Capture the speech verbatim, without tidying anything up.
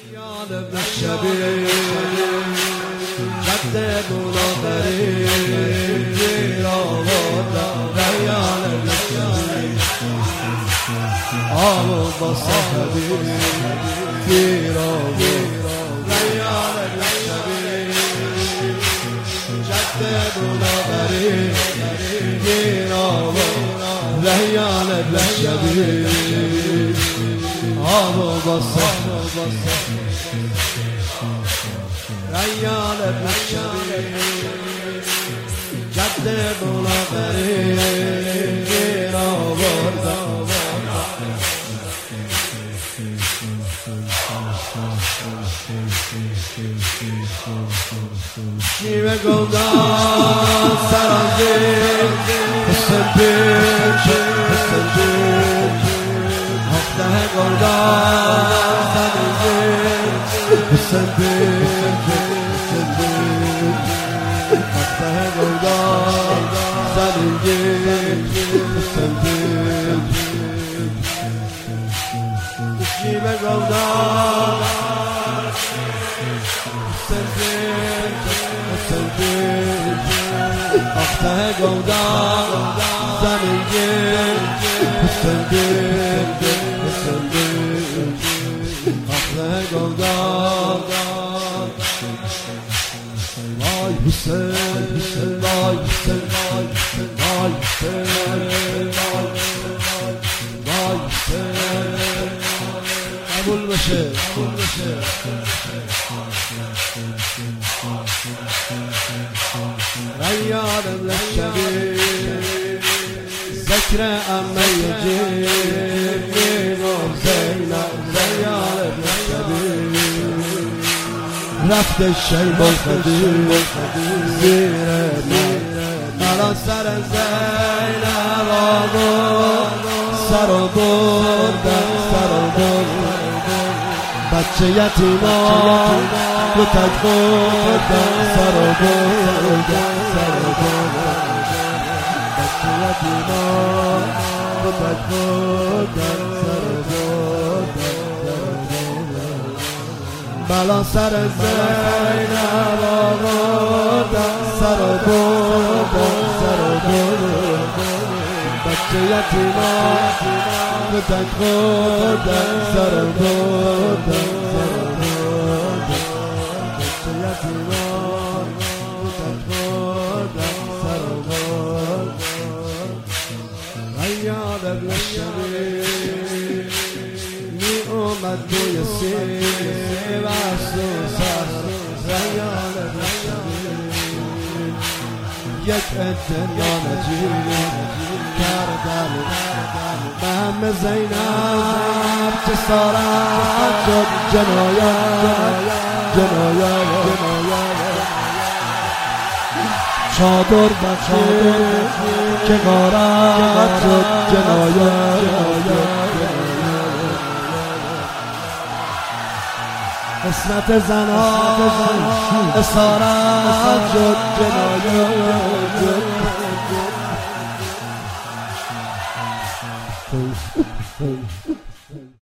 ریان ابن شبیه جد بلادری گیر آوردم ریان ابن شبیه آب با صحبی گیر آوردم ریان ابن شبیه جد بلادری گیر آوردم ریان ابن شبیه آب با صحبی ریان ابن شبیه جد بلادری گیر آوردم شیوه گودان سرانجیر حسن بیچ حسن بیچ هفته گودان سرانجیر حسن بیچ حسن بیچ هفته گودان سرانجیر حسن بیچ شیوه گودان آخته گودان زمینگیر حسن بیر حسن بیر آخته گودان وای حسین حسین وای حسین وای حسین وای حسین وای حسین قبول بشه قبول بشه ریان ابن شبیه ذکر امه یجیر میگم زینب ریان ابن شبیه رفت شیب الخدیر زیر مرا سر زینب آورد سر و بردم سر و بردم بچه یتیمان کتک خوردم سر و بردم سر و بردم بچه یتیمان کتک خوردم سر و بردم بلا سر زینب آوردم سر و بردم سر و بردم بچه یتیمان کتک خوردم سر و بردم سر و بردم بچه یتیمان کتک خوردم سر و بردم ریان ابن شبیه می اومد توی سیر و سوسر ریان ابن شبیه یک عده نانجیر کردن مهم زینب چه سارت شد جنایت جنایت چادر بخیر که غارت شد جنایت قسمت زنان اسارت شد جنایت